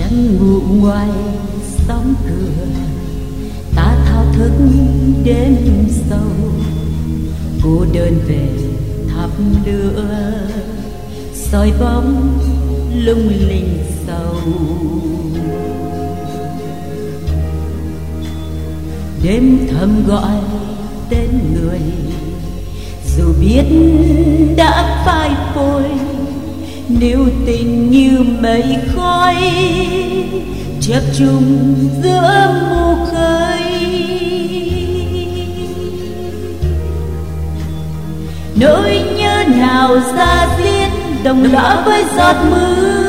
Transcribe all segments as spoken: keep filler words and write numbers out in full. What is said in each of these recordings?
trăng ngủ ngoài sóng cửa, ta thao thức đêm sâu, cô đơn về thắp lửa, soi bóng lung linh sầu. Đêm thầm gọi tên người, dù biết đã phai phôi, nếu tình như mây khói chập trùng giữa mù khơi. Nỗi nhớ nào ra diết đồng lõa với giọt mưa,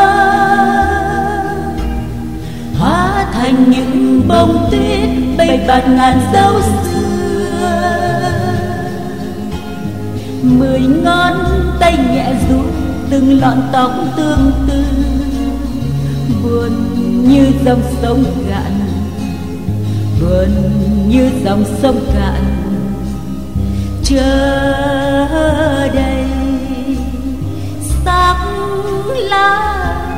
hóa thành những bông tuyết bay bạt ngàn dấu xưa. Mười ngón tay nhẹ rút từng lọn tóc tương tư, buồn như dòng sông cạn, buồn như dòng sông cạn. Chờ đây sắc lá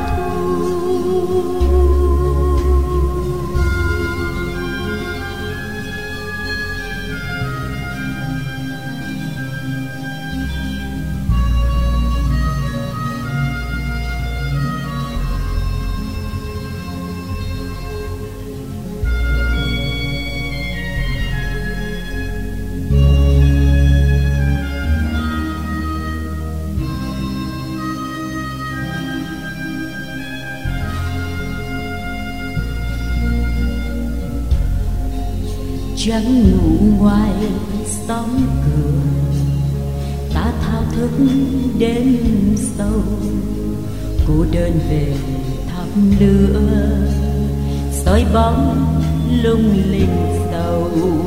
trăng ngủ ngoài sóng cửa, ta thao thức đêm sâu, cô đơn về thắp lửa, soi bóng lung linh sầu.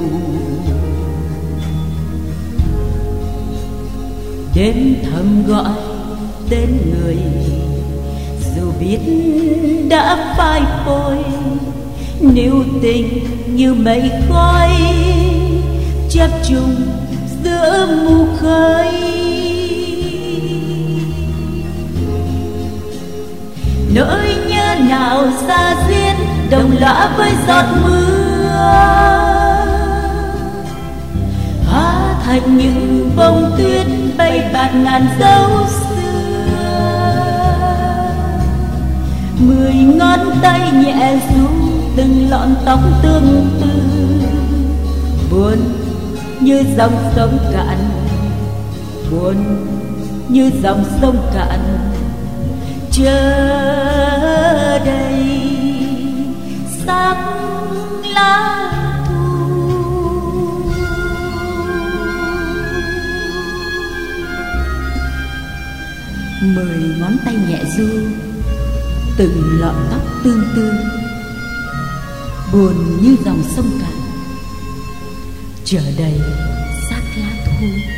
Đêm thầm gọi tên người, dù biết đã phai phôi, nếu tình như mây khói chập trùng giữa mù khơi. Nỗi nhớ nào ra diết đồng lõa với giọt mưa, hóa thành những bông tuyết bay bạt ngàn dấu xưa. Mười ngón tay nhẹ rũ từng lọn tóc tương tư, buồn như dòng sông cạn, buồn như dòng sông cạn. Chờ đây sắc lá thu. Mười ngón tay nhẹ ru từng lọn tóc tương tư, buồn như dòng sông cạn. Chờ đầy xác lá thu.